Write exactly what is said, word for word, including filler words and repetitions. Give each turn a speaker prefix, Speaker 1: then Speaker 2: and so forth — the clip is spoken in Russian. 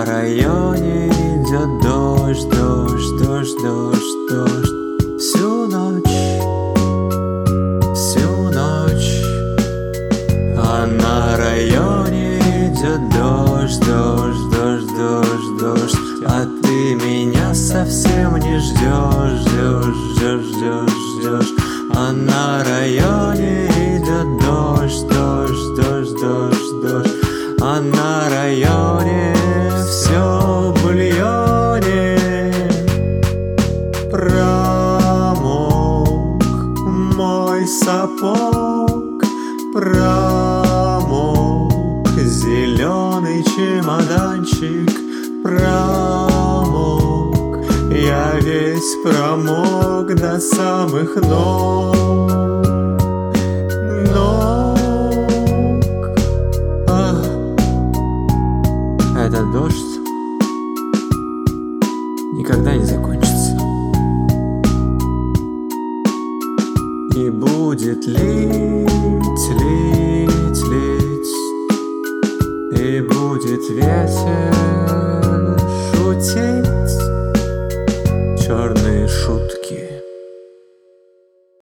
Speaker 1: районе идет дождь, дождь, дождь, дождь, дождь. Всю ночь, всю ночь. А на районе идет дождь, дождь, дождь, дождь, дождь. А ты меня совсем не ждешь, ждешь, ждешь, ждешь, ждешь. А на районе идет дождь, дождь, дождь, дождь, дождь. А на районе все в бульоне. Промок мой сапог, промок зеленый чемоданчик, промок. Я весь промок до самых ног, ног. Ах, этот дождь никогда не закончится. И будет лить, лить, лить, и будет ветер